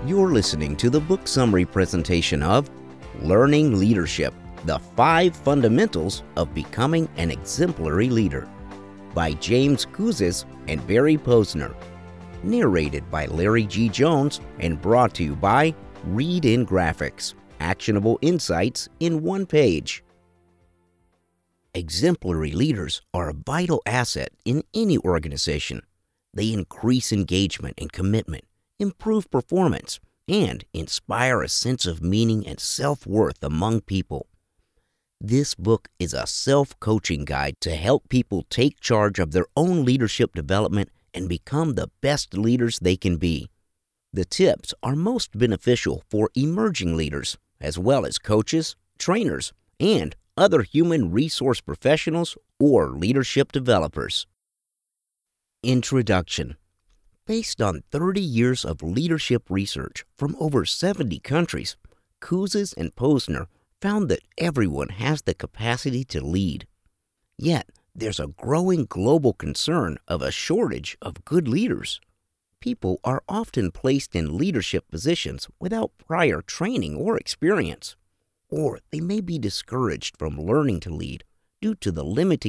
You're listening to the book summary presentation of Learning Leadership: The 5 Fundamentals of Becoming an Exemplary Leader by James Kouzes and Barry Posner. Narrated by Larry G. Jones and brought to you by Read in Graphics. Actionable insights in one page. Exemplary leaders are a vital asset in any organization. They increase engagement and commitment, improve performance, and inspire a sense of meaning and self-worth among people. This book is a self-coaching guide to help people take charge of their own leadership development and become the best leaders they can be. The tips are most beneficial for emerging leaders, as well as coaches, trainers, and other human resource professionals or leadership developers. Introduction. Based on 30 years of leadership research from over 70 countries, Kouzes and Posner found that everyone has the capacity to lead. Yet, there's a growing global concern of a shortage of good leaders. People are often placed in leadership positions without prior training or experience, or they may be discouraged from learning to lead due to the limiting